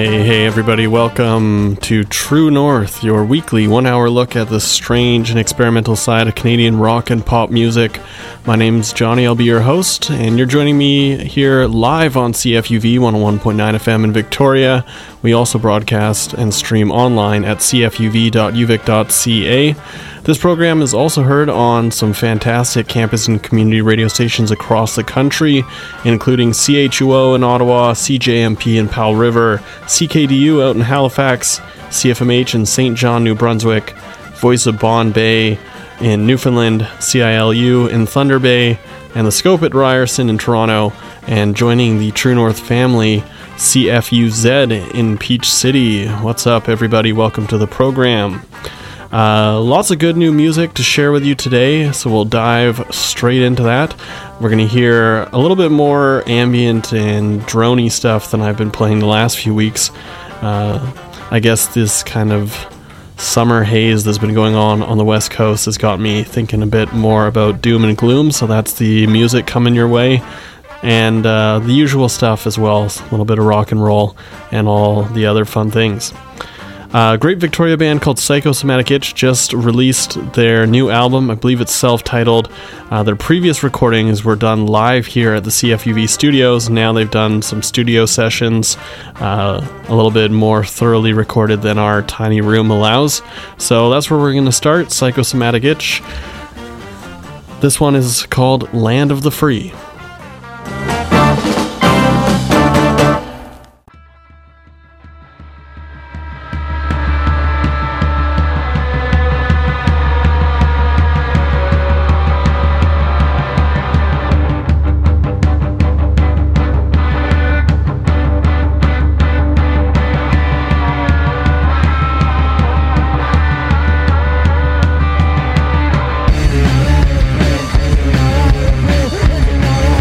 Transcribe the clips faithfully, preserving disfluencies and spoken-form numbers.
Hey, hey, everybody, welcome to True North, your weekly one-hour look at the strange and experimental side of Canadian rock and pop music. My name's Johnny, I'll be your host, and you're joining me here live on C F U V one oh one point nine F M in Victoria. We also broadcast and stream online at c f u v dot u vic dot c a. This program is also heard on some fantastic campus and community radio stations across the country, including C H U O in Ottawa, C J M P in Powell River, C K D U out in Halifax, C F M H in Saint John, New Brunswick, Voice of Bond Bay in Newfoundland, C I L U in Thunder Bay, and the Scope at Ryerson in Toronto, and joining the True North family, C F U Z in Peach City. What's up, everybody? Welcome to the program. Uh, lots of good new music to share with you today, so we'll dive straight into that. We're going to hear a little bit more ambient and droney stuff than I've been playing the last few weeks. Uh, I guess this kind of summer haze that's been going on on the West Coast has got me thinking a bit more about doom and gloom, so that's the music coming your way. And uh, the usual stuff as well, a little bit of rock and roll and all the other fun things. A uh, great Victoria band called Psychosomatic Itch just released their new album. I believe it's self-titled. Uh, their previous recordings were done live here at the C F U V studios. Now they've done some studio sessions, uh, a little bit more thoroughly recorded than our tiny room allows. So that's where we're going to start, Psychosomatic Itch. This one is called Land of the Free. We'll be right back.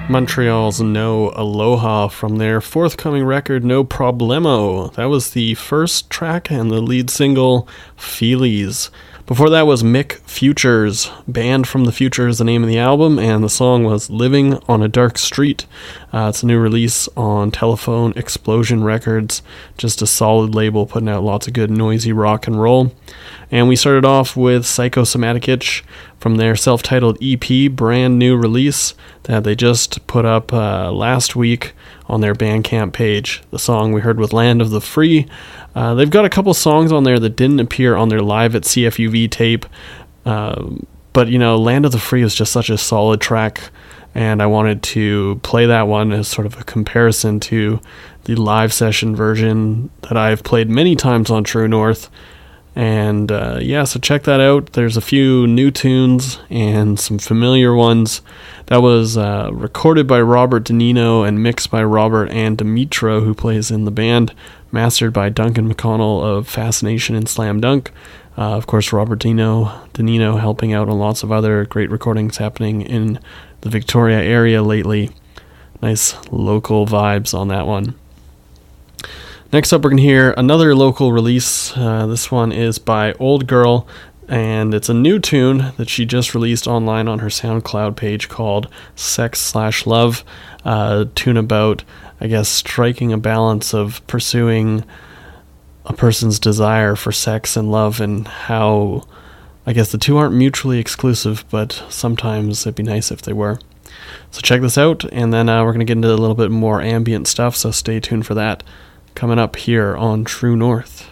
Montreal's No Aloha from their forthcoming record No Problemo. That was the first track and the lead single, Feelies. Before that was Mick Futures. Band from the Future is the name of the album, and the song was Living on a Dark Street. Uh, it's a new release on Telephone Explosion Records. Just a solid label putting out lots of good noisy rock and roll. And we started off with Psychosomatic Itch from their self-titled E P, brand new release that they just put up uh, last week on their Bandcamp page. The song we heard with Land of the Free. Uh, they've got a couple songs on there that didn't appear on their Live at C F U V tape, uh, but you know, Land of the Free is just such a solid track, and I wanted to play that one as sort of a comparison to the live session version that I've played many times on True North. And uh, yeah, so check that out. There's a few new tunes and some familiar ones. That was uh, recorded by Robert DeNino and mixed by Robert and Dimitro, who plays in the band, mastered by Duncan McConnell of Fascination and Slam Dunk. Uh, of course, Robert DeNino, DeNino helping out on lots of other great recordings happening in the Victoria area lately. Nice local vibes on that one. Next up, we're going to hear another local release. Uh, this one is by Old Girl, and it's a new tune that she just released online on her SoundCloud page called Sex Slash Love. Uh, tune about, I guess, striking a balance of pursuing a person's desire for sex and love, and how, I guess, the two aren't mutually exclusive, but sometimes it'd be nice if they were. So check this out, and then uh, we're going to get into a little bit more ambient stuff, so stay tuned for that. Coming up here on True North.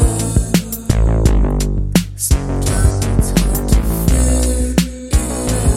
Sometimes it's hard to fit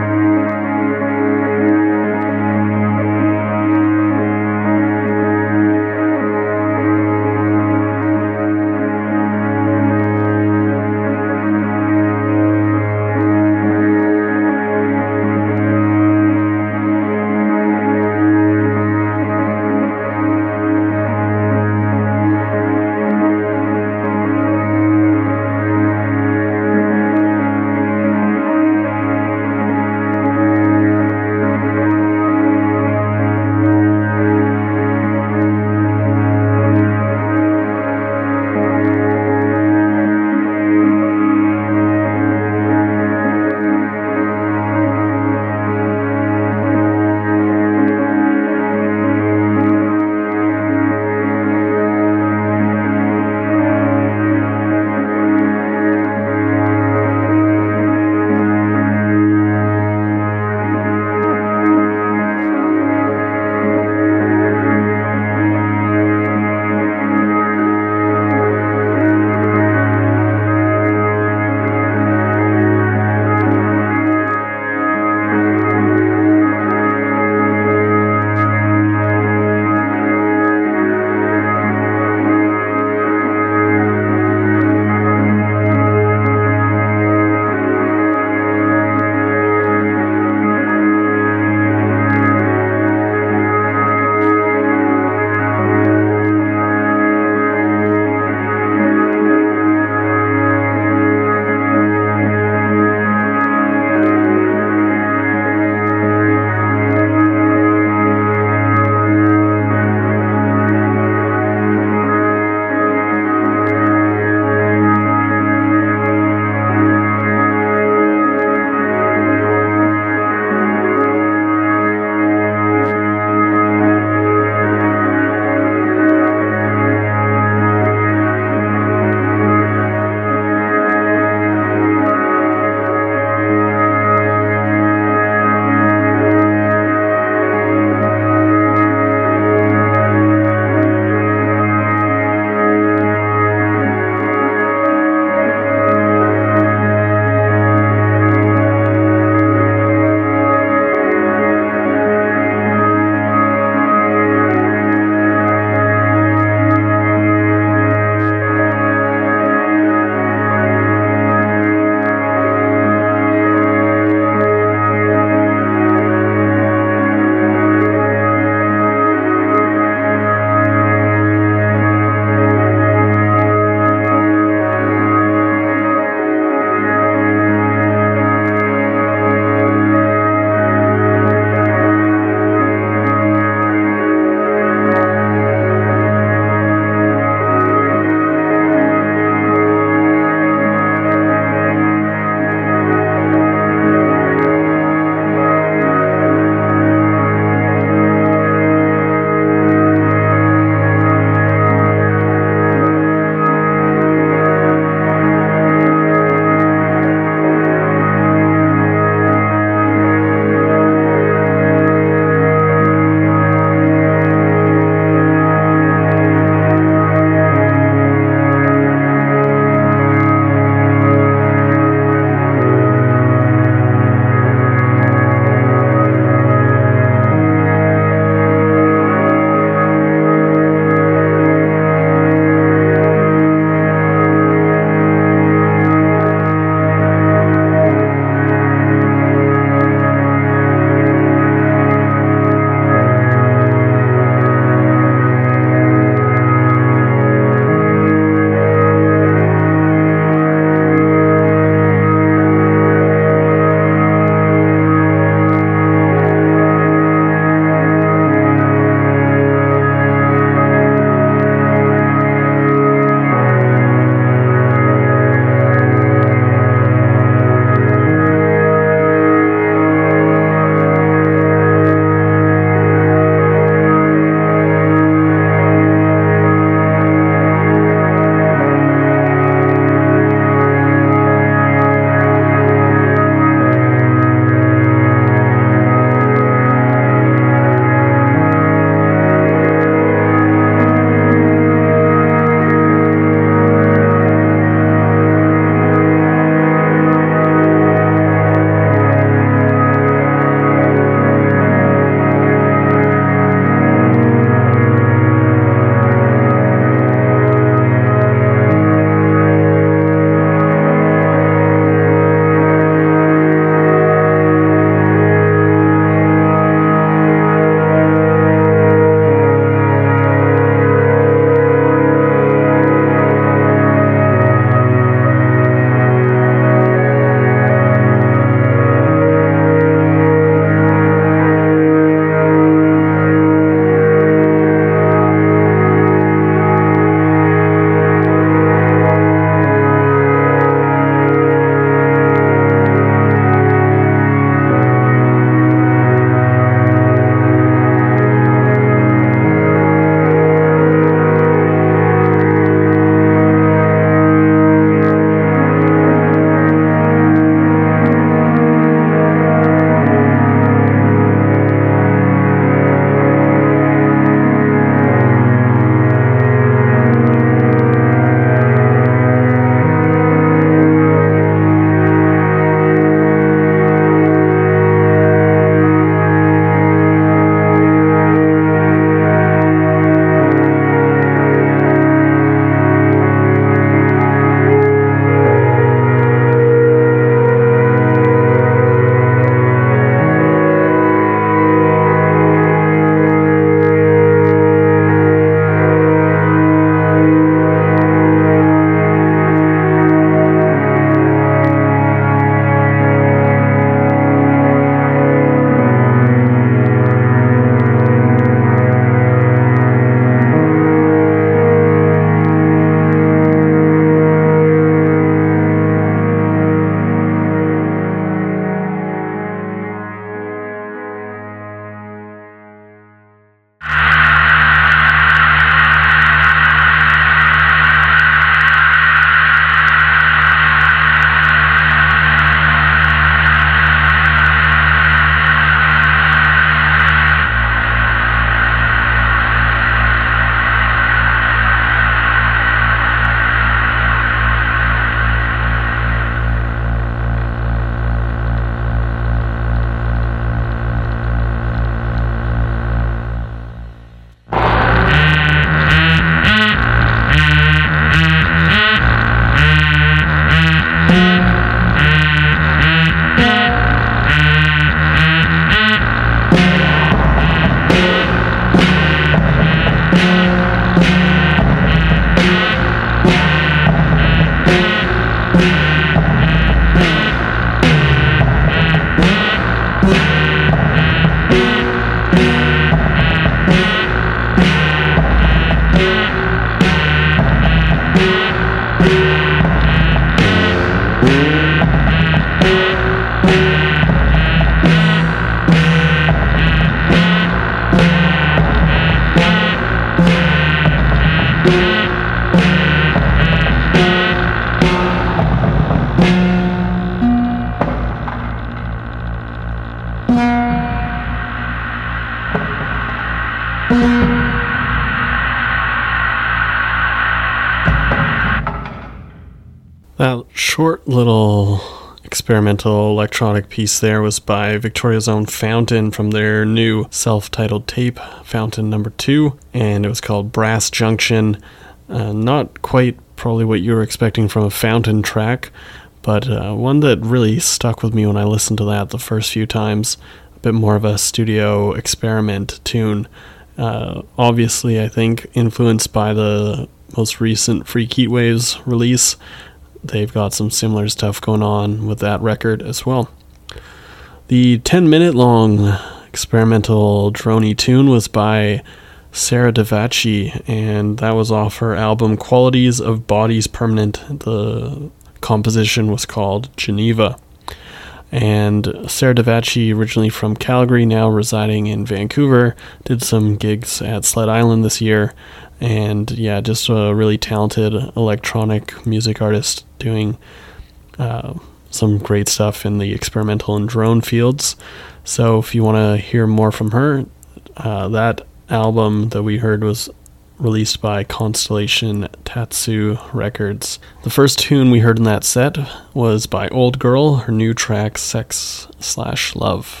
That short little experimental electronic piece there was by Victoria's Own Fountain from their new self-titled tape, Fountain Number Two, and it was called Brass Junction. Uh, not quite probably what you were expecting from a Fountain track, but uh, one that really stuck with me when I listened to that the first few times. A bit more of a studio experiment tune. Uh, obviously, I think influenced by the most recent Freak Heatwaves release. They've got some similar stuff going on with that record as well. The ten minute long experimental droney tune was by Sarah Davachi, and that was off her album Qualities of Bodies Permanent. The composition was called Geneva. And Sarah Davachi, originally from Calgary, now residing in Vancouver, did some gigs at Sled Island this year. And yeah, just a really talented electronic music artist doing uh, some great stuff in the experimental and drone fields. So if you want to hear more from her, uh, that album that we heard was released by Constellation Tatsu Records. The first tune we heard in that set was by Old Girl, her new track Sex Slash Love.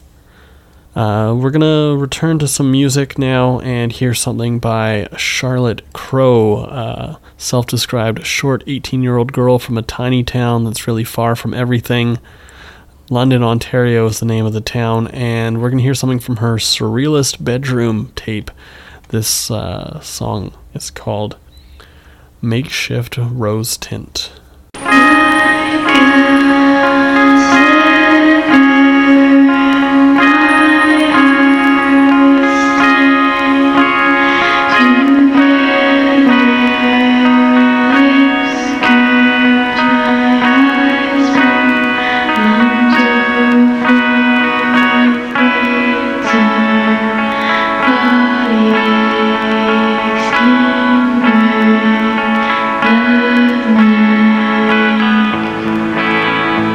Uh, we're gonna return to some music now and hear something by Charlotte Crow, uh, self-described short eighteen-year-old girl from a tiny town that's really far from everything. London, Ontario is the name of the town, and we're gonna hear something from her Surrealist Bedroom tape. This uh, song is called Makeshift Rose Tint. Love me.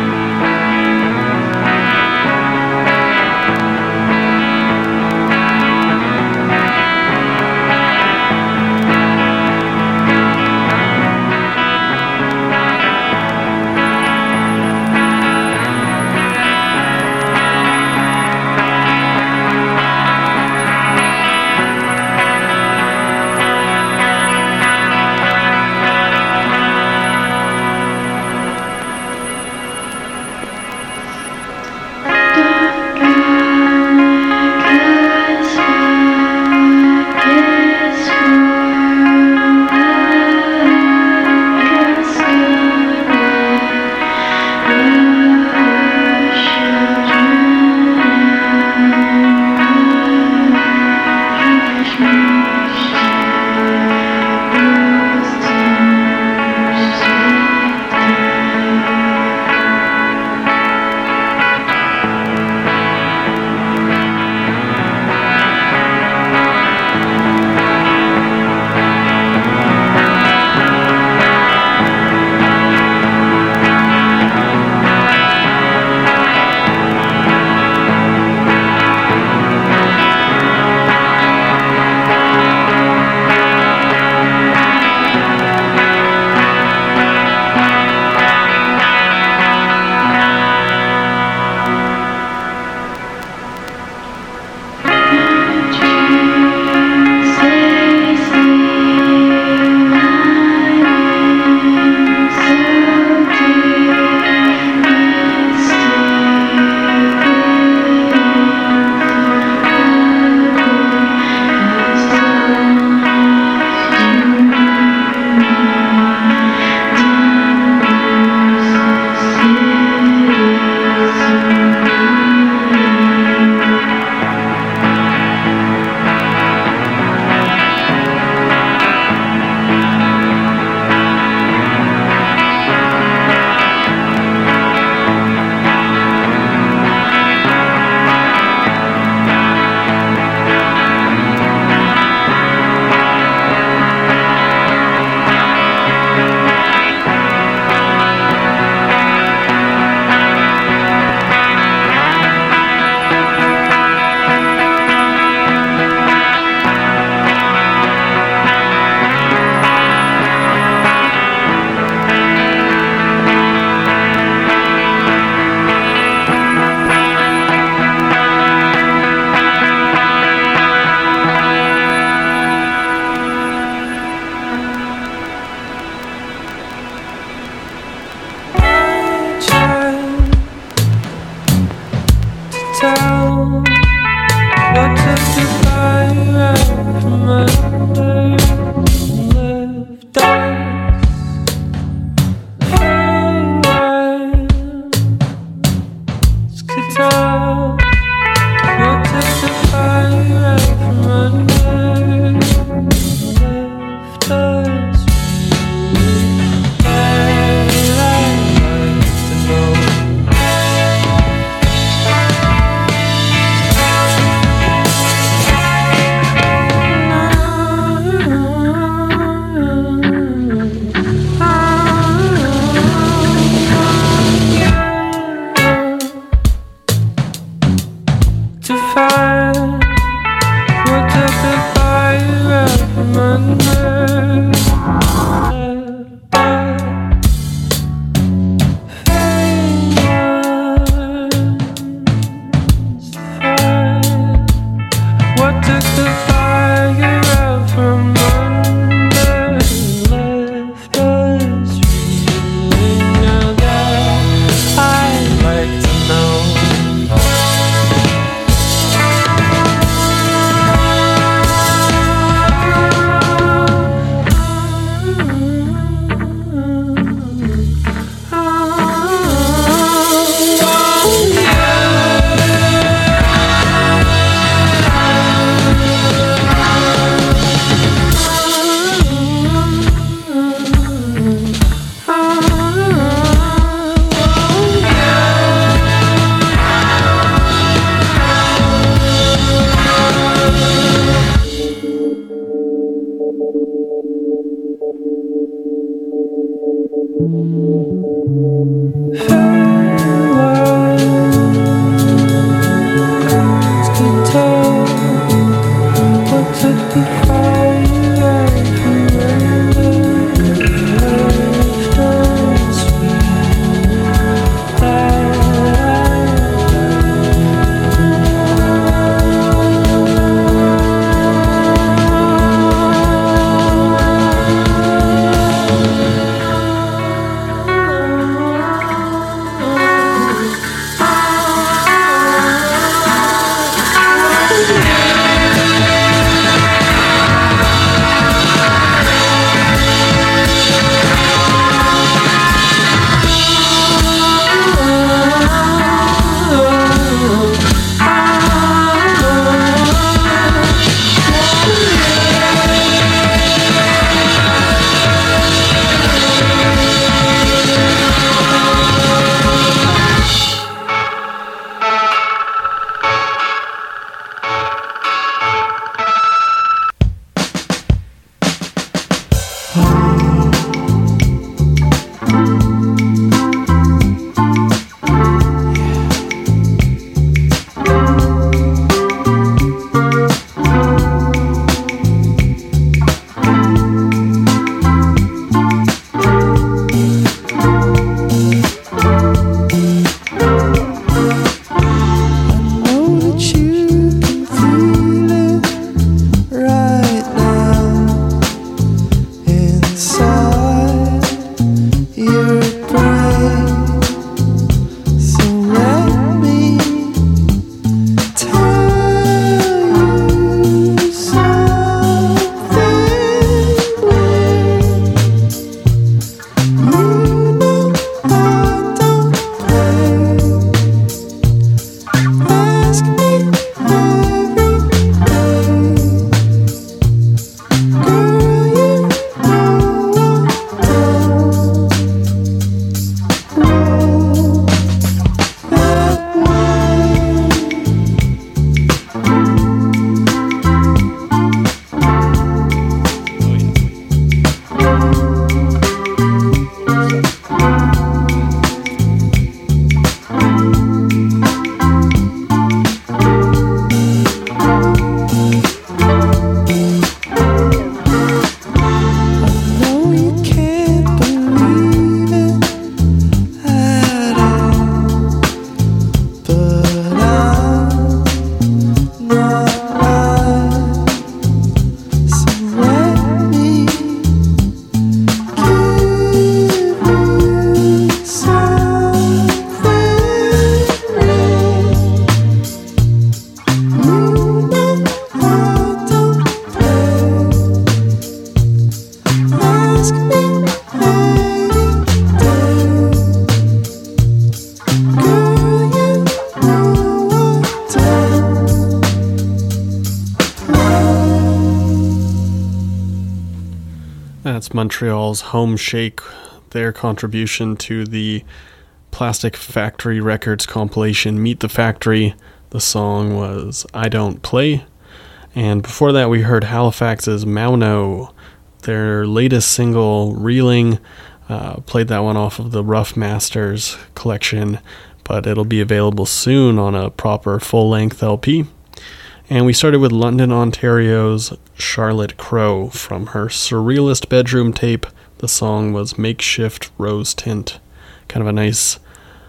That's Montreal's Home Shake, their contribution to the Plastic Factory Records compilation Meet the Factory. The song was I Don't Play. And before that we heard Halifax's Mauno, their latest single, Reeling. Uh, played that one off of the Rough Masters collection, but it'll be available soon on a proper full-length L P. And we started with London, Ontario's Charlotte Crow from her Surrealist Bedroom tape. The song was Makeshift Rose Tint. Kind of a nice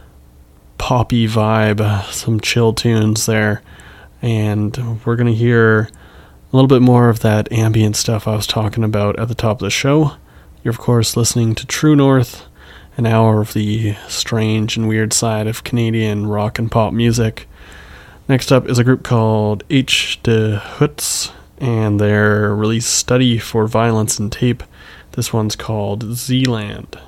poppy vibe, some chill tunes there. And we're going to hear a little bit more of that ambient stuff I was talking about at the top of the show. You're, of course, listening to True North, an hour of the strange and weird side of Canadian rock and pop music. Next up is a group called H. de Hoots and their release Study for Violence and Tape. This one's called Zealand.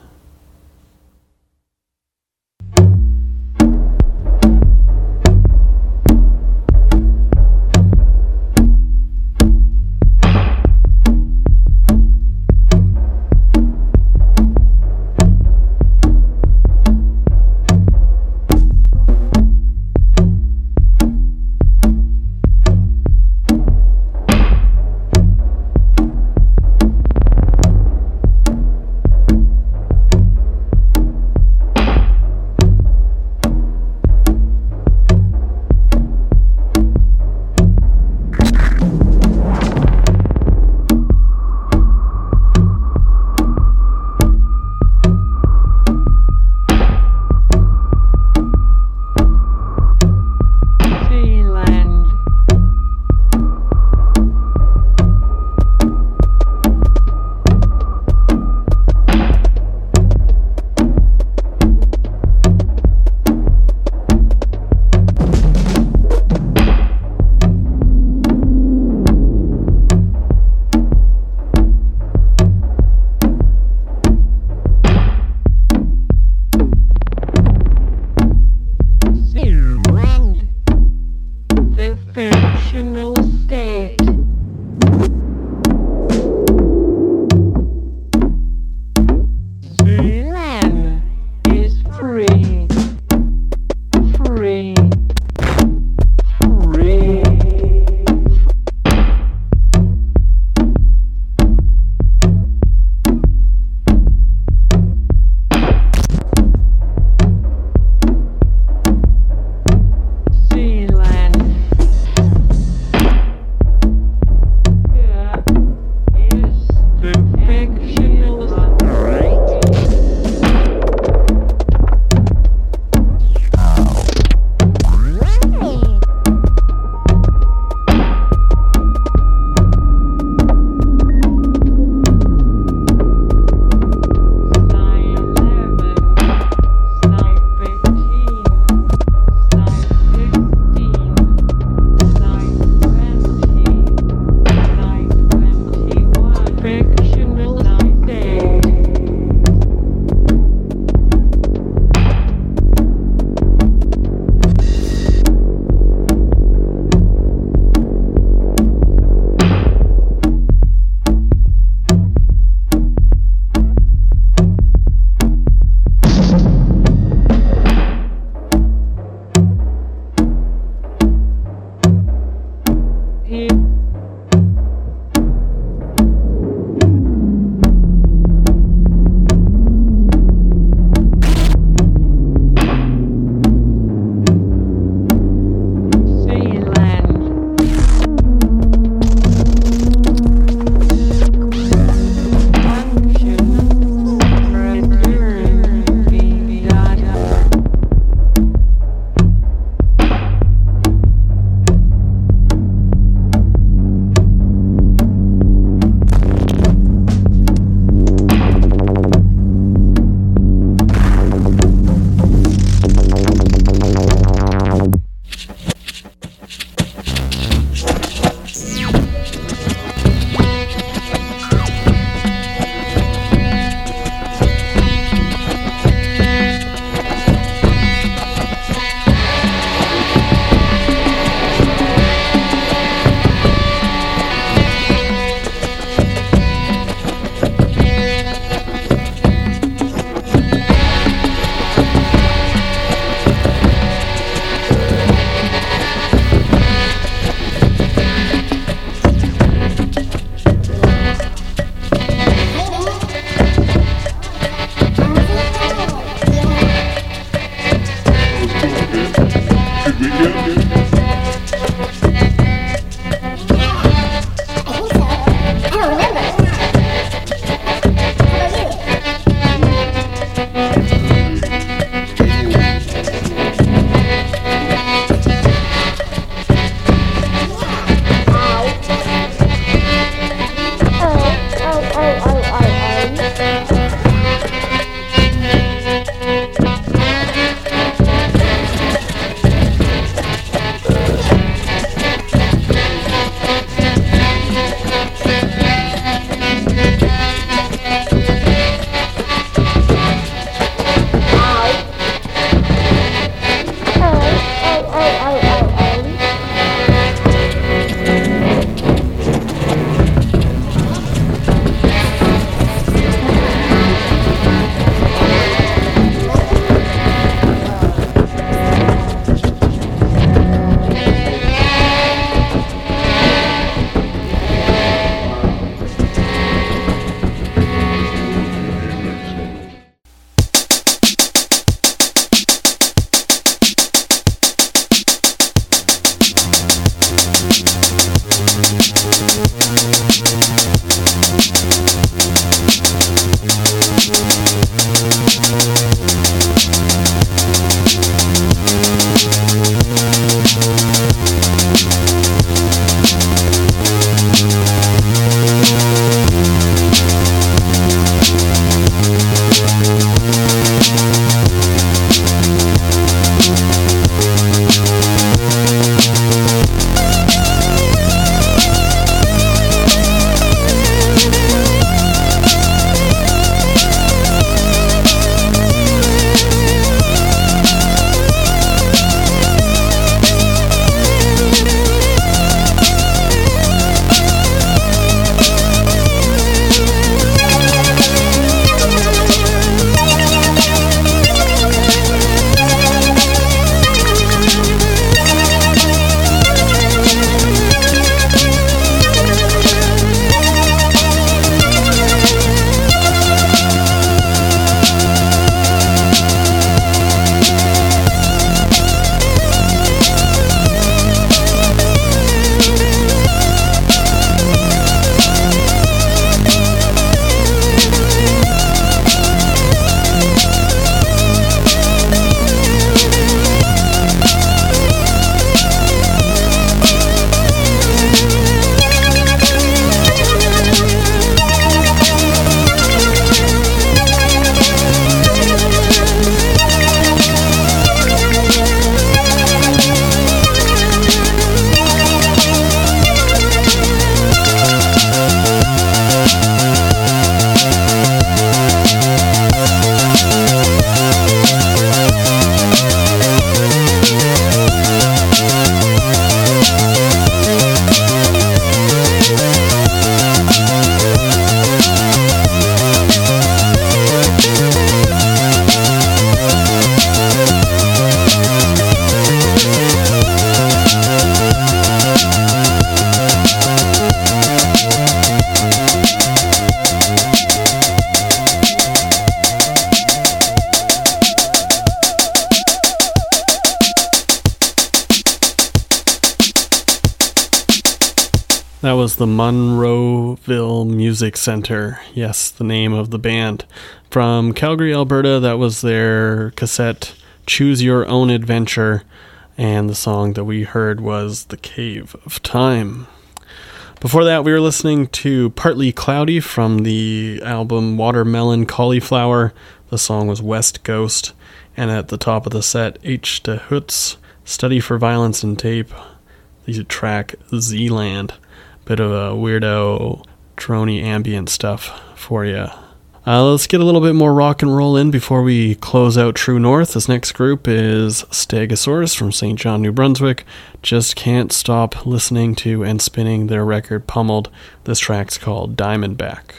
That was the Monroeville Music Center. Yes, the name of the band. From Calgary, Alberta, that was their cassette, Choose Your Own Adventure. And the song that we heard was The Cave of Time. Before that, we were listening to Partly Cloudy from the album Watermelon Cauliflower. The song was West Ghost. And at the top of the set, H. de Hoots, Study for Violence and Tape, the track Zealand. Bit of a weirdo, droney ambient stuff for you. Uh, let's get a little bit more rock and roll in before we close out True North. This next group is Stegosaurus from Saint John, New Brunswick. Just can't stop listening to and spinning their record Pummeled. This track's called Diamondback.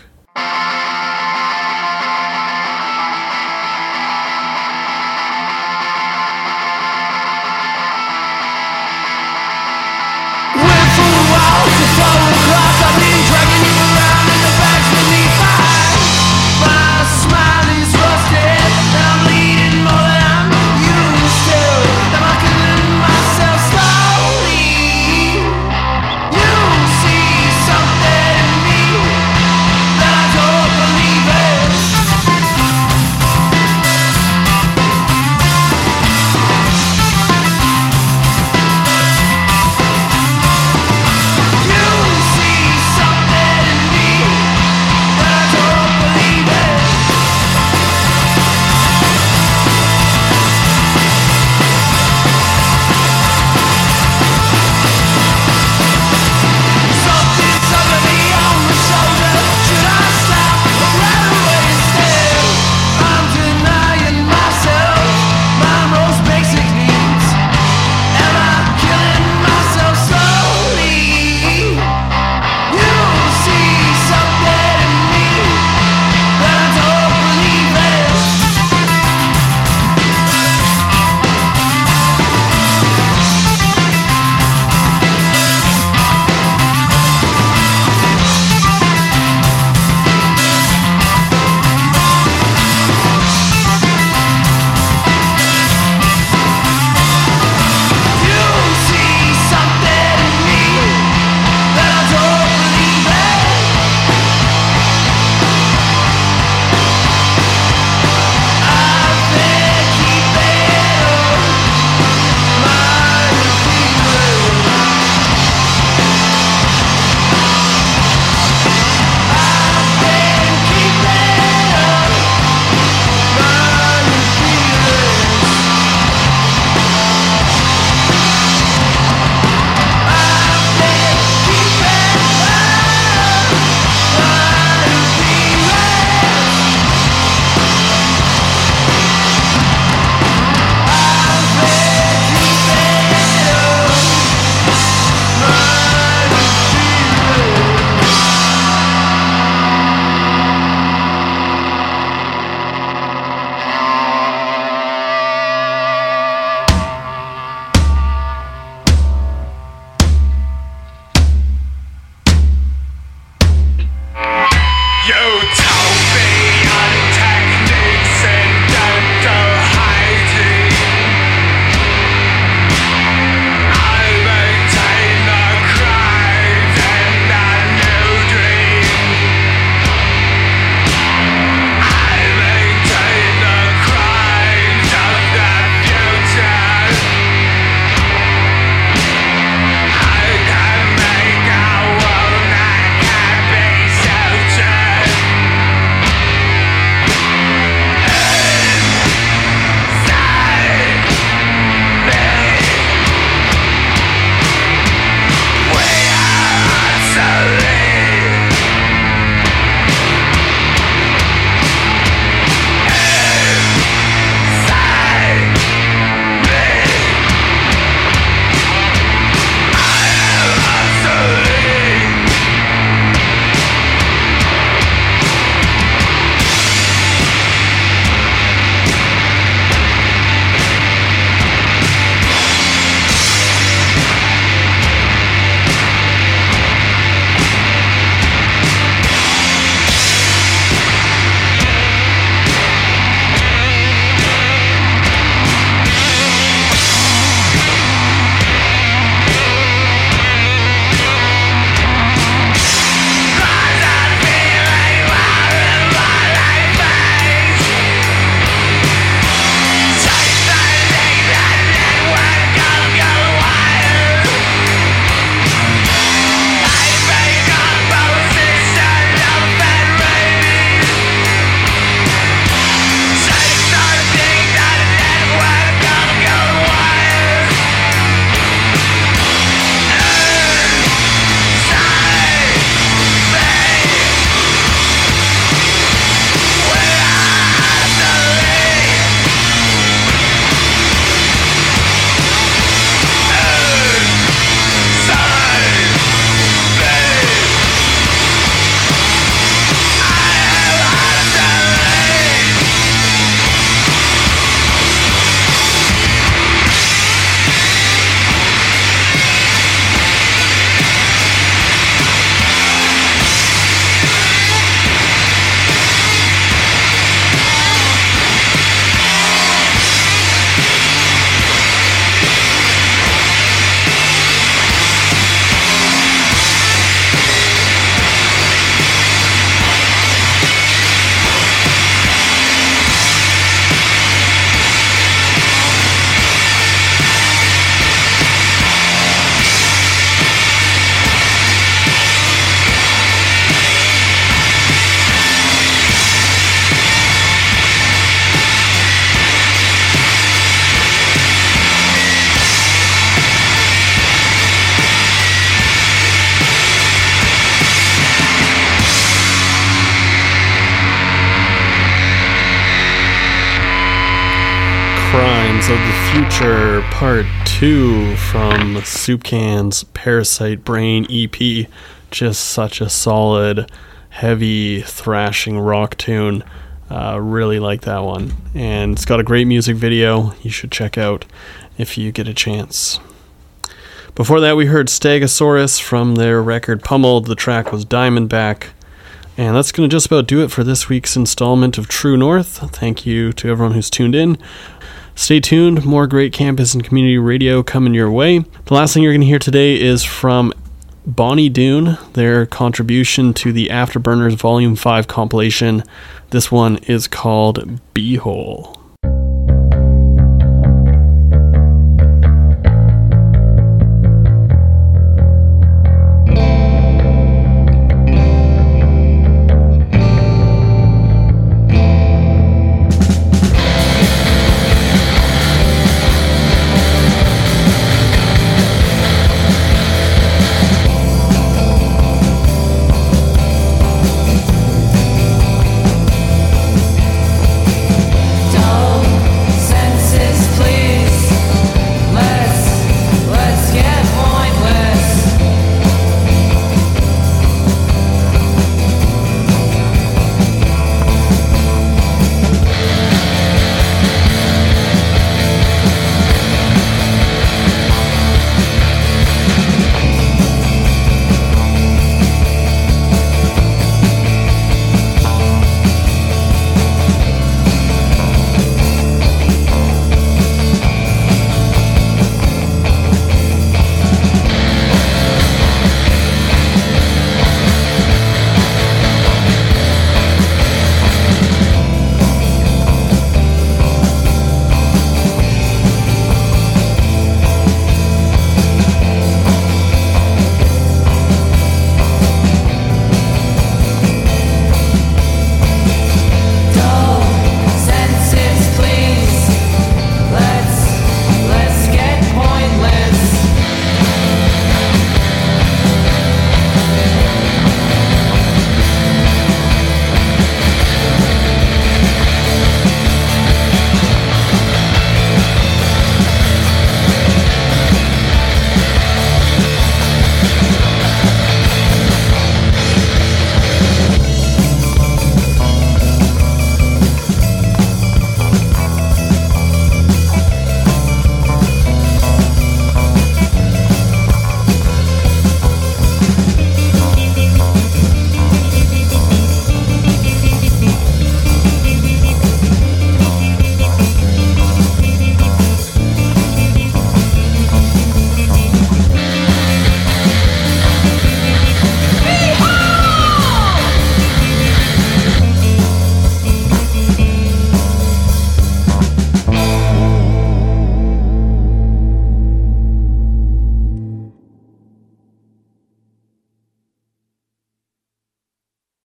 Sounds of the Future Part two from Soup Can's Parasite Brain E P. Just such a solid, heavy, thrashing rock tune. Uh, really like that one. And it's got a great music video you should check out if you get a chance. Before that, we heard Stegosaurus from their record Pummeled. The track was Diamondback. And that's going to just about do it for this week's installment of True North. Thank you to everyone who's tuned in. Stay tuned, more great campus and community radio coming your way. The last thing you're going to hear today is from Bonnie Doon, their contribution to the Afterburners Volume five compilation. This one is called Beehole.